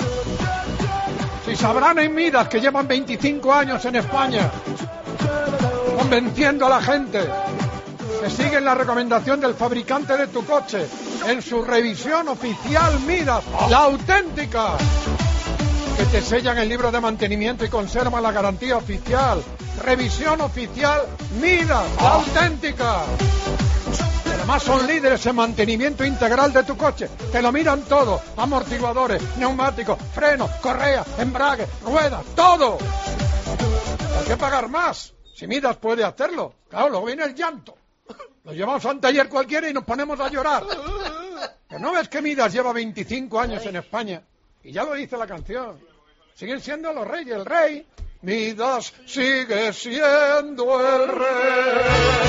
Si sabrán en Midas que llevan 25 años en España convenciendo a la gente que siguen la recomendación del fabricante de tu coche en su revisión oficial Midas, la auténtica, que te sellan el libro de mantenimiento y conservan la garantía oficial. Revisión oficial Midas, la auténtica. Además son líderes en mantenimiento integral de tu coche. Te lo miran todo. Amortiguadores, neumáticos, frenos, correa, embrague, ruedas, todo. ¿Por qué pagar más? Si Midas puede hacerlo. Claro, luego viene el llanto. Lo llevamos a un taller cualquiera y nos ponemos a llorar. ¿Pero no ves que Midas lleva 25 años en España? Y ya lo dice la canción. Siguen siendo los reyes. El rey Midas sigue siendo el rey.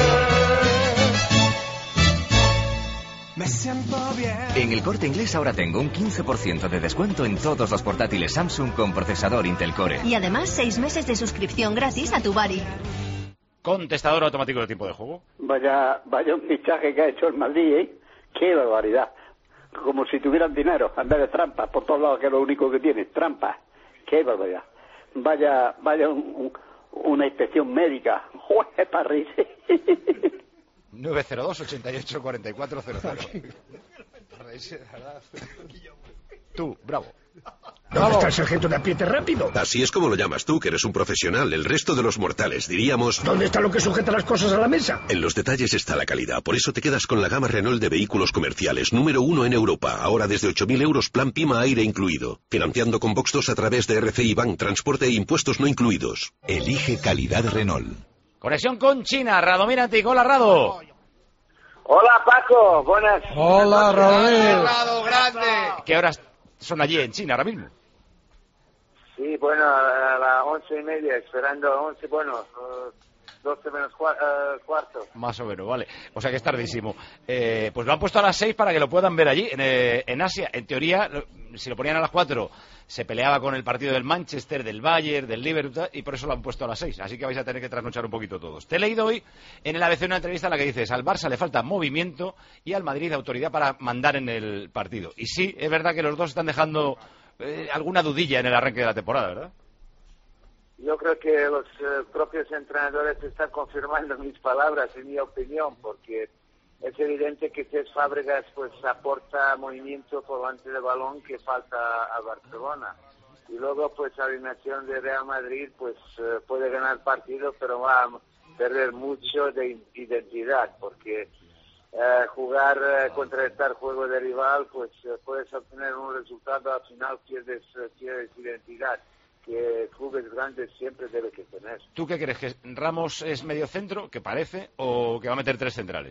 Me siento bien. En el Corte Inglés ahora tengo un 15% de descuento en todos los portátiles Samsung con procesador Intel Core. Y además 6 meses de suscripción gratis a tu Bari. Contestador automático de tiempo de juego. Vaya un fichaje que ha hecho el Madrid, ¿eh? Qué barbaridad. Como si tuvieran dinero, andar de trampas por todos lados, que es lo único que tienen, trampas. Qué barbaridad. Vaya una inspección médica. ¡Joder, para reírse! 902 88 44 00. Tú, bravo. ¿Dónde está el sargento de apriete rápido? Así es como lo llamas tú, que eres un profesional. El resto de los mortales diríamos... ¿Dónde está lo que sujeta las cosas a la mesa? En los detalles está la calidad. Por eso te quedas con la gama Renault de vehículos comerciales, número 1 en Europa. Ahora desde 8.000 euros, plan Pima aire incluido. Financiando con Vox2 a través de RCI Bank, transporte e impuestos no incluidos. Elige calidad Renault. Conexión con China. Radomir Antic. Hola, Rado. Hola, Paco. Buenas. Hola, Radomir. Rado, grande. ¿Qué horas son allí en China ahora mismo? Sí, bueno, a las 11:30, esperando a 11, 12 menos cuarto. Más o menos, vale. O sea que es tardísimo. Pues lo han puesto a las 6 para que lo puedan ver allí, en Asia. En teoría, si lo ponían a las 4, se peleaba con el partido del Manchester, del Bayern, del Liverpool, y por eso lo han puesto a las 6. Así que vais a tener que trasnochar un poquito todos. Te he leído hoy en el ABC una entrevista en la que dices: al Barça le falta movimiento y al Madrid autoridad para mandar en el partido. Y sí, es verdad que los dos están dejando alguna dudilla en el arranque de la temporada, ¿verdad? Yo creo que los propios entrenadores están confirmando mis palabras y mi opinión, porque es evidente que Cesc Fábregas pues aporta movimiento por delante del balón que falta a Barcelona. Y luego pues la alineación de Real Madrid pues puede ganar partido, pero va a perder mucho de identidad, porque jugar contrarrestar juego de rival, pues puedes obtener un resultado, al final pierdes identidad, que clubes grandes siempre debe que tener. ¿Tú qué crees? ¿Que Ramos es medio centro, que parece, o que va a meter 3 centrales?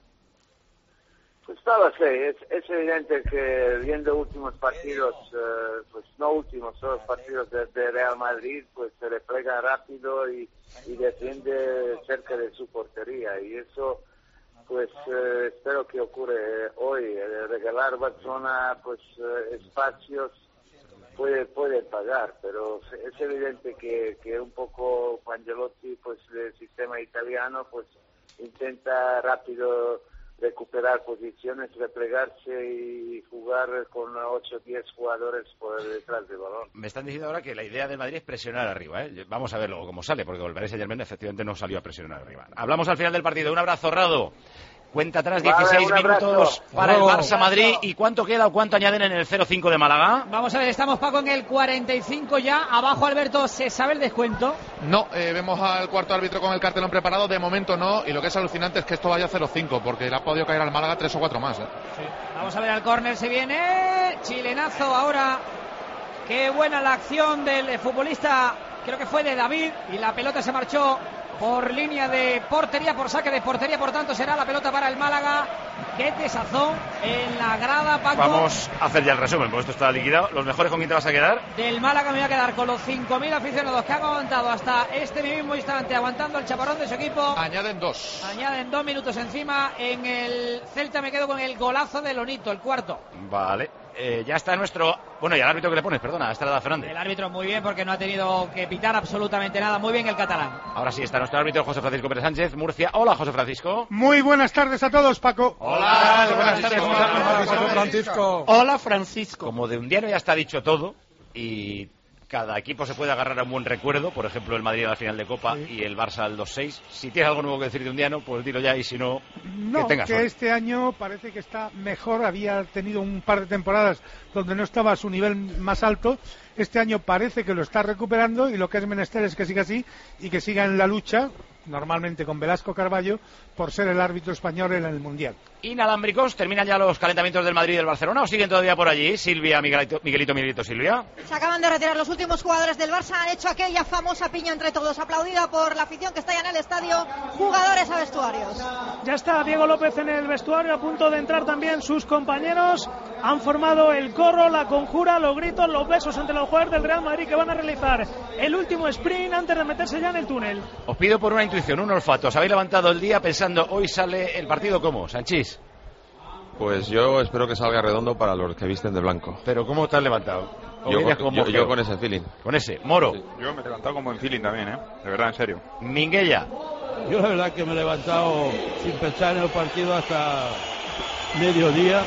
Pues no lo sé, es evidente que viendo últimos partidos, pues no últimos, solo los partidos de Real Madrid, pues se le plega rápido y defiende cerca de su portería, y eso pues espero que ocurre hoy. Regalar Barcelona pues espacios puede pagar, pero es evidente que un poco Ancelotti pues del sistema italiano pues intenta rápido recuperar posiciones, replegarse y jugar con 8 o 10 jugadores por detrás del balón. Me están diciendo ahora que la idea del Madrid es presionar arriba, ¿eh? Vamos a ver luego cómo sale, porque el Paris Saint-Germain efectivamente no salió a presionar arriba. Hablamos al final del partido. Un abrazo, Rado. Cuenta atrás 16 minutos para el Barça-Madrid. ¿Y cuánto queda o cuánto añaden en el 0-5 de Málaga? Vamos a ver, estamos, Paco, en el 45 ya. Abajo, Alberto, ¿se sabe el descuento? No, vemos al cuarto árbitro con el cartelón preparado. De momento no. Y lo que es alucinante es que esto vaya 0-5, porque le ha podido caer al Málaga 3 o 4 más. Sí. Vamos a ver al córner, se viene. Chilenazo ahora. Qué buena la acción del futbolista, creo que fue de David. Y la pelota se marchó por línea de portería, por saque de portería, por tanto será la pelota para el Málaga. Qué tesazón en la grada, Paco. Vamos a hacer ya el resumen, porque esto está liquidado. ¿Los mejores con quién te vas a quedar? Del Málaga me voy a quedar con los 5.000 aficionados que han aguantado hasta este mismo instante, aguantando el chaparrón de su equipo. Añaden 2. Añaden 2 minutos encima. En el Celta me quedo con el golazo de Lonito, el cuarto. Vale. Ya está nuestro... Bueno, y al árbitro que le pones, perdona, Estrada Fernández. El árbitro muy bien, porque no ha tenido que pitar absolutamente nada. Muy bien el catalán. Ahora sí está nuestro árbitro, José Francisco Pérez Sánchez, Murcia. Hola, José Francisco. Muy buenas tardes a todos, Paco. Hola, buenas tardes, José Francisco. Hola, Francisco. Como de un día no ya está dicho todo, y cada equipo se puede agarrar a un buen recuerdo, por ejemplo el Madrid a la final de Copa y el Barça al 2-6. Si tienes algo nuevo que decir de un día, pues dilo ya, y si no, no, que tengas que este año parece que está mejor. Había tenido un par de temporadas donde no estaba a su nivel más alto. Este año parece que lo está recuperando, y lo que es menester es que siga así y que siga en la lucha, normalmente con Velasco Carballo, por ser el árbitro español en el Mundial. Inalámbricos, ¿terminan ya los calentamientos del Madrid y del Barcelona o siguen todavía por allí? Silvia, Miguelito, Silvia. Se acaban de retirar los últimos jugadores del Barça, han hecho aquella famosa piña entre todos, aplaudida por la afición que está ya en el estadio. Jugadores a vestuarios. Ya está Diego López en el vestuario, a punto de entrar también sus compañeros. Han formado el corro, la conjura, los gritos, los besos ante los jugadores del Real Madrid, que van a realizar el último sprint antes de meterse ya en el túnel. Os pido por una intuición, un olfato. ¿Os habéis levantado el día pensando hoy sale el partido cómo, Sanchís? Pues yo espero que salga redondo para los que visten de blanco. ¿Pero cómo te has levantado? Yo con ese feeling. Con ese, Moro. Sí. Yo me he levantado como en feeling también, de verdad, en serio. Minguella. Yo la verdad que me he levantado sin pensar en el partido hasta mediodía.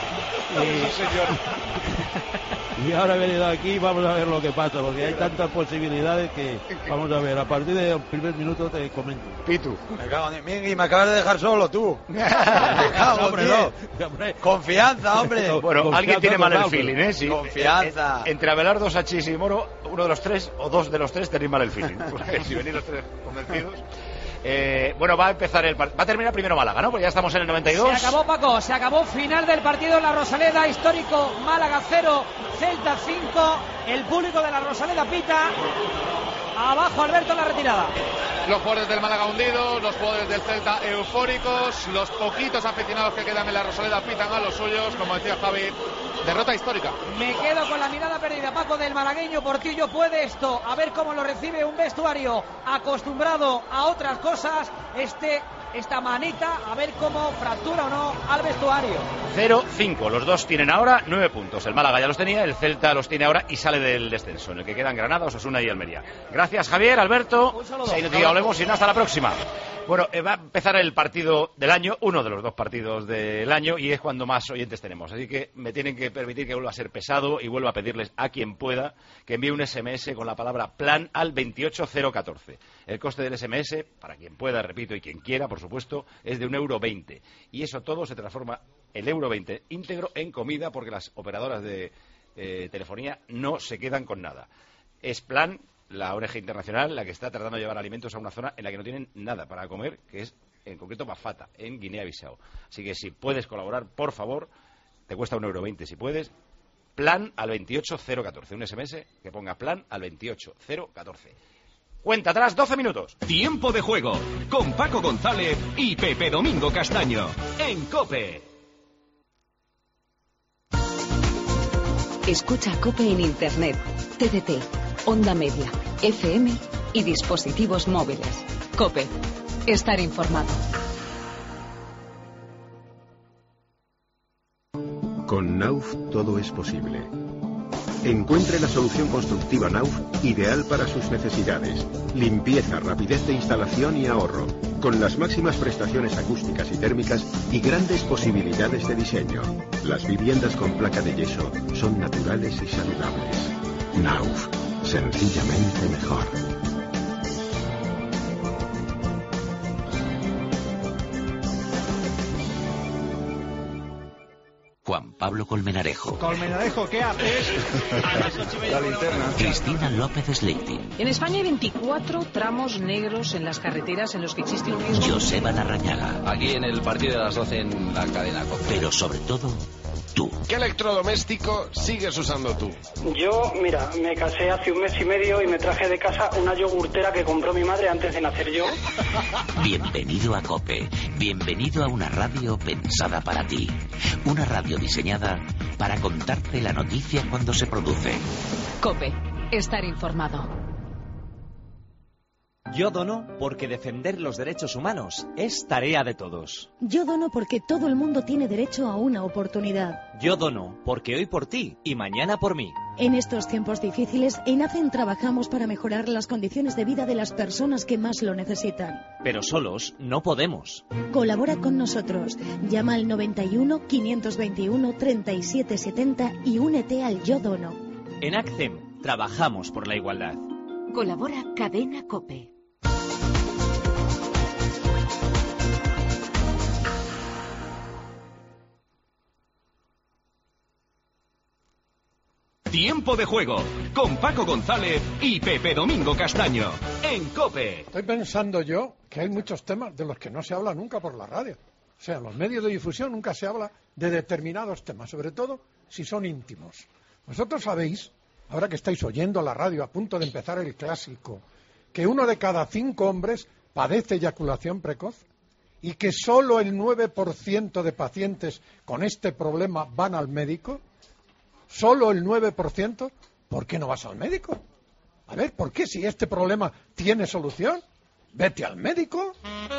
Y ahora he venido aquí, vamos a ver lo que pasa, porque hay tantas posibilidades que vamos a ver. A partir del primer minuto te comento. Pitu. Me cago en mí, y me acabas de dejar solo, tú. Me cago, hombre, no. Confianza, hombre. Bueno, Confianza, alguien tiene mal el total, feeling, ¿eh? Sí. Confianza. Entre Abelardo, Sanchís y Moro, uno de los tres o dos de los tres tenéis mal el feeling. Si venís los tres convencidos. Bueno, va a empezar va a terminar primero Málaga, ¿no? Porque ya estamos en el 92. Se acabó, Paco, se acabó. Final del partido en la Rosaleda, histórico. Málaga 0, Celta 5. El público de la Rosaleda pita. Abajo Alberto en la retirada. Los jugadores del Málaga hundidos, los jugadores del Celta eufóricos, los poquitos aficionados que quedan en la Rosaleda pitan a los suyos, como decía Javi, derrota histórica. Me quedo con la mirada perdida, Paco, del malagueño. Portillo puede esto, a ver cómo lo recibe un vestuario acostumbrado a otras cosas. Esta manita, a ver cómo fractura o no al vestuario. 0-5, los dos tienen ahora 9 puntos. El Málaga ya los tenía, el Celta los tiene ahora y sale del descenso, en el que quedan Granada, Osasuna y Almería. Gracias, Javier, Alberto. Si no te hablemos y no, hasta la próxima. Bueno, va a empezar el partido del año, uno de los dos partidos del año, y es cuando más oyentes tenemos. Así que me tienen que permitir que vuelva a ser pesado y vuelva a pedirles a quien pueda que envíe un SMS con la palabra plan al 28014. El coste del SMS, para quien pueda, repito, y quien quiera, por supuesto, es de €1,20. Y eso todo se transforma, el €1,20 íntegro, en comida, porque las operadoras de telefonía no se quedan con nada. Es Plan, la ONG internacional, la que está tratando de llevar alimentos a una zona en la que no tienen nada para comer, que es, en concreto, Bafata, en Guinea-Bissau. Así que si puedes colaborar, por favor, te cuesta €1,20 si puedes, plan al 28014, un SMS que ponga plan al 28014. Cuenta atrás, 12 minutos. Tiempo de juego, con Paco González y Pepe Domingo Castaño, en COPE. Escucha COPE en Internet, TDT, Onda Media, FM y dispositivos móviles. COPE. Estar informado. Con Nauf todo es posible. Encuentre la solución constructiva Nauf ideal para sus necesidades. Limpieza, rapidez de instalación y ahorro. Con las máximas prestaciones acústicas y térmicas y grandes posibilidades de diseño. Las viviendas con placa de yeso son naturales y saludables. Nauf. Sencillamente mejor. Juan Pablo Colmenarejo. Colmenarejo, ¿qué haces? La linterna. Cristina López Sleiting. En España hay 24 tramos negros en las carreteras en los que existe un riesgo. Joseba Larrañaga. Aquí en el partido de las 12 en la cadena COPE. Pero sobre todo, tú. ¿Qué electrodoméstico sigues usando tú? Yo, mira, me casé hace 1 mes y medio y me traje de casa una yogurtera que compró mi madre antes de nacer yo. Bienvenido a COPE. Bienvenido a una radio pensada para ti. Una radio diseñada para contarte la noticia cuando se produce. COPE. Estar informado. Yo dono porque defender los derechos humanos es tarea de todos. Yo dono porque todo el mundo tiene derecho a una oportunidad. Yo dono porque hoy por ti y mañana por mí. En estos tiempos difíciles, en ACEN trabajamos para mejorar las condiciones de vida de las personas que más lo necesitan. Pero solos no podemos. Colabora con nosotros. Llama al 91 521 3770 y únete al Yo Dono. En ACCEM trabajamos por la igualdad. Colabora Cadena COPE. Tiempo de juego con Paco González y Pepe Domingo Castaño en COPE. Estoy pensando yo que hay muchos temas de los que no se habla nunca por la radio. O sea, en los medios de difusión nunca se habla de determinados temas, sobre todo si son íntimos. Vosotros sabéis, ahora que estáis oyendo la radio a punto de empezar el clásico, que 1 de cada 5 hombres padece eyaculación precoz y que solo el 9% de pacientes con este problema van al médico. Solo el 9%, ¿por qué no vas al médico? A ver, ¿por qué si este problema tiene solución? Vete al médico.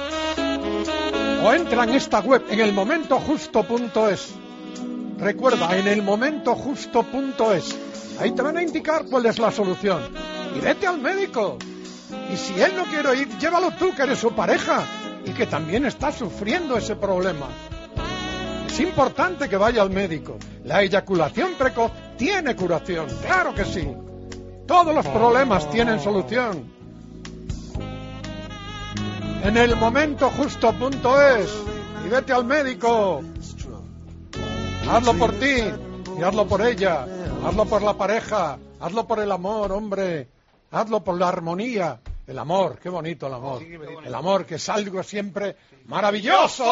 O entra en esta web, en elmomentojusto.es. Recuerda, en elmomentojusto.es. Ahí te van a indicar cuál es la solución. Y vete al médico. Y si él no quiere ir, llévalo tú, que eres su pareja y que también está sufriendo ese problema. Es importante que vaya al médico. La eyaculación precoz tiene curación, claro que sí. Todos los problemas tienen solución. En elmomentojusto.es. Y vete al médico. Hazlo por ti y hazlo por ella. Hazlo por la pareja. Hazlo por el amor, hombre. Hazlo por la armonía. El amor, qué bonito el amor. El amor, que es algo siempre maravilloso.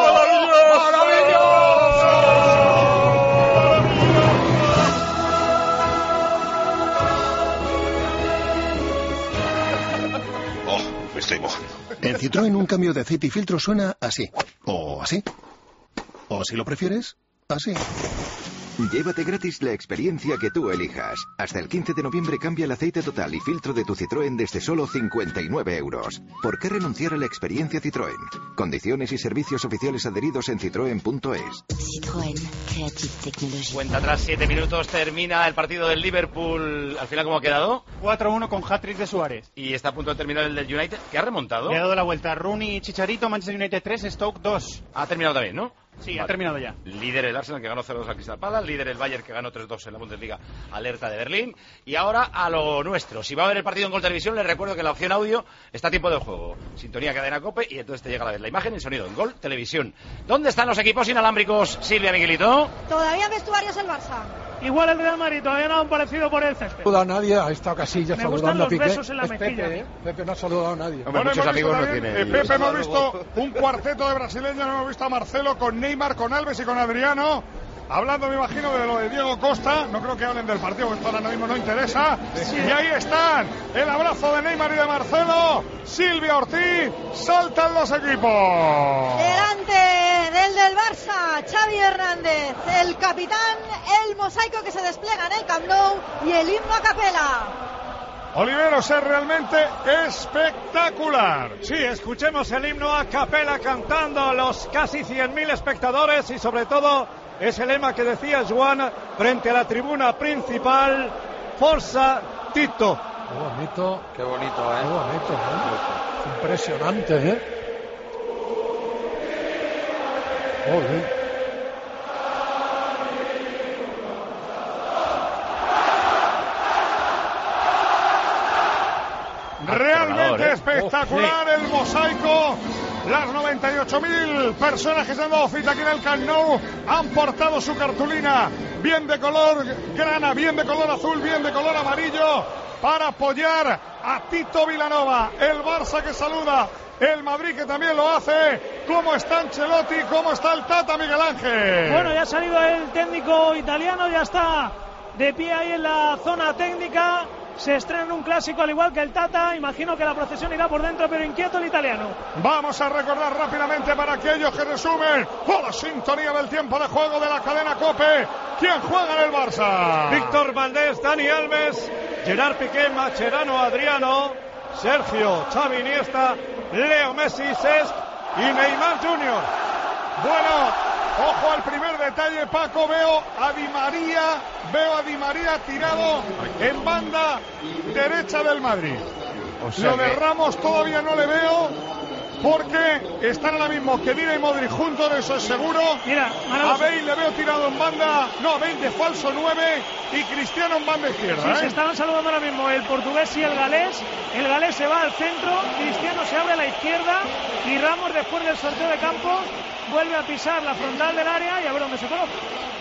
Oh, me estoy mojando. En Citroën un cambio de aceite y filtro suena así. O así. O si lo prefieres, así. Llévate gratis la experiencia que tú elijas. Hasta el 15 de noviembre cambia el aceite total y filtro de tu Citroën desde solo 59 euros. ¿Por qué renunciar a la experiencia Citroën? Condiciones y servicios oficiales adheridos en citroen.es. Citroën Creative Technology. Cuenta atrás, 7 minutos, termina el partido del Liverpool. ¿Al final cómo ha quedado? 4-1 con hat-trick de Suárez. Y está a punto de terminar el del United, que ha remontado. Le ha dado la vuelta. Rooney y Chicharito, Manchester United 3, Stoke 2. Ha terminado también, ¿no? Sí, vale. Ha terminado ya. Líder el Arsenal, que ganó 0-2 al Crystal Palace. Líder el Bayern, que ganó 3-2 en la Bundesliga, alerta de Berlín. Y ahora a lo nuestro. Si va a ver el partido en Gol Televisión, les recuerdo que la opción audio está a tiempo del juego. Sintonía Cadena COPE y entonces te llega la imagen y el sonido en Gol Televisión. ¿Dónde están los equipos inalámbricos, Silvia Miguelito? Todavía en vestuarios el Barça. Igual el Real Madrid, todavía no han aparecido por el césped. No ha saludado a nadie a esta Casilla saludando a Piqué. Besos en la mejilla. Pepe, Pepe no ha saludado a nadie. Hombre, muchos amigos no tiene. Pepe, hemos visto un cuarteto de brasileños, hemos visto a Marcelo con Neymar, con Alves y con Adriano. Hablando, me imagino, de lo de Diego Costa. No creo que hablen del partido, porque esto ahora mismo no interesa. Sí. Y ahí están, el abrazo de Neymar y de Marcelo. Silvia Ortiz, saltan los equipos. Delante del Barça, Xavi Hernández, el capitán, el mosaico que se despliega en el Camp Nou y el himno a capela. Oliveros, es realmente espectacular. Sí, escuchemos el himno a capela cantando a los casi 100.000 espectadores y sobre todo ese lema que decía Joan frente a la tribuna principal, Forza Tito. Qué bonito. Qué bonito, Qué bonito, ¿eh? Impresionante, ¿eh? Joder. Realmente espectacular el mosaico. Las 98.000 personas que se han dado cita aquí en el Camp Nou han portado su cartulina bien de color grana, bien de color azul, bien de color amarillo para apoyar a Tito Vilanova. El Barça que saluda, el Madrid que también lo hace. ¿Cómo está Ancelotti? ¿Cómo está el Tata, Miguel Ángel? Bueno, ya ha salido el técnico italiano, ya está de pie ahí en la zona técnica. Se estrena un clásico al igual que el Tata. Imagino que la procesión irá por dentro, pero inquieto el italiano. Vamos a recordar rápidamente para aquellos que resumen con la sintonía del tiempo de juego de la cadena COPE. ¿Quién juega en el Barça? Víctor Valdés, Dani Alves, Gerard Piqué, Mascherano, Adriano, Sergio, Xavi Iniesta, Leo Messi, Cesc y Neymar Jr. Bueno, ojo al primer detalle, Paco. Veo a Di María tirado en banda derecha del Madrid. O sea, lo de Ramos todavía no le veo. porque están ahora mismo Kedira y Modric juntos, eso es seguro. Mira, a Bale le veo tirado en banda, no, a Bale de falso 9 y Cristiano en banda izquierda. Sí, se estaban saludando ahora mismo el portugués y el galés se va al centro, Cristiano se abre a la izquierda y Ramos, después del sorteo de campo, vuelve a pisar la frontal del área y a ver dónde se coloca.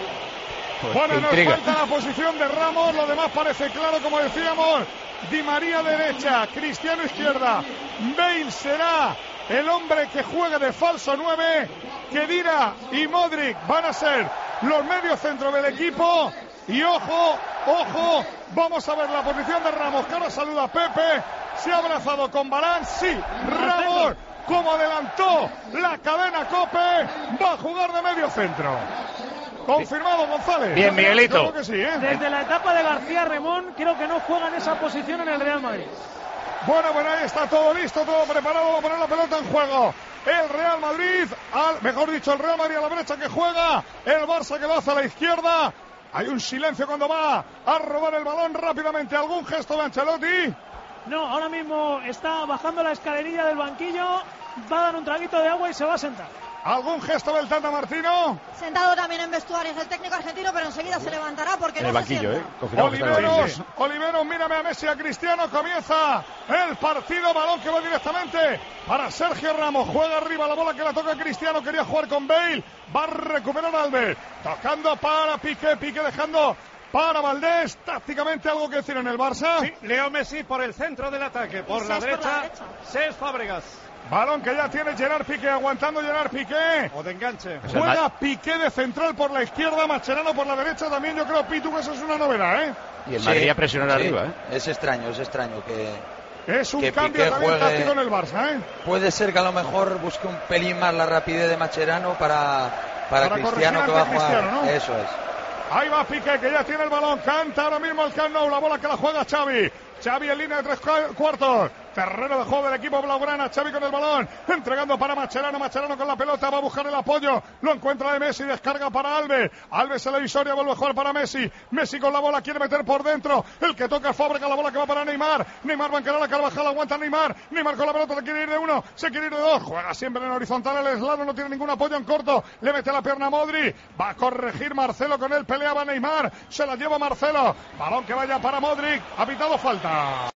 Bueno, nos falta la posición de Ramos, lo demás parece claro, como decíamos. Di María derecha, Cristiano izquierda, Bale será el hombre que juegue de falso 9, Kedira y Modric van a ser los mediocentros del equipo. Y ojo, vamos a ver la posición de Ramos, que ahora saluda a Pepe, se ha abrazado con Varane, sí, Ramos, como adelantó la cadena COPE, va a jugar de mediocentro. Confirmado, González. Bien, Miguelito. Creo que sí, ¿eh? Desde la etapa de García Remón, creo que no juega en esa posición en el Real Madrid. Bueno, ahí está todo listo, todo preparado, va a poner la pelota en juego. El Real Madrid, mejor dicho, el Real Madrid a la derecha que juega, el Barça que lo hace a la izquierda. Hay un silencio cuando va a robar el balón rápidamente. ¿Algún gesto de Ancelotti? No, ahora mismo está bajando la escalerilla del banquillo, va a dar un traguito de agua y se va a sentar. ¿Algún gesto del Tata Martino? Sentado también en vestuarios el técnico argentino, pero enseguida se levantará porque en no el banquillo, se sienta. Oliveros, mírame a Messi, a Cristiano, comienza el partido, balón que va directamente para Sergio Ramos, juega arriba la bola que la toca Cristiano, quería jugar con Bale, va a recuperar Alves, tocando para Piqué dejando para Valdés, tácticamente algo que decir en el Barça. Sí, Leo Messi por el centro del ataque, por la derecha, Cesc Fábregas. Balón que ya tiene Gerard Piqué, aguantando Gerard Piqué. O de enganche. Juega Piqué de central por la izquierda, Mascherano por la derecha también. Yo creo, Pitu, que eso es una novedad, ¿eh? Y el Madrid a presionar arriba, ¿eh? Es extraño que... Es un que cambio Piqué también juegue, táctico en el Barça, ¿eh? Puede ser que a lo mejor busque un pelín más la rapidez de Mascherano para Cristiano, que va a jugar. ¿No? Eso es. Ahí va Piqué, que ya tiene el balón. Canta ahora mismo el Camp Nou, la bola que la juega Xavi. Xavi en línea de 3/4. Terreno de juego del equipo blaugrana. Xavi con el balón, entregando para Mascherano. Mascherano con la pelota, va a buscar el apoyo. Lo encuentra de Messi, descarga para Alves. Alves en la divisoria, vuelve a jugar para Messi. Messi con la bola, quiere meter por dentro. El que toca Fábregas, la bola que va para Neymar. Neymar va a encarar a Carvajal, aguanta Neymar. Neymar con la pelota, se quiere ir de uno, se quiere ir de dos. Juega siempre en horizontal el eslavo, no tiene ningún apoyo en corto. Le mete la pierna a Modric. Va a corregir Marcelo con él, peleaba Neymar. Se la lleva Marcelo. Balón que vaya para Modric. Ha pitado falta.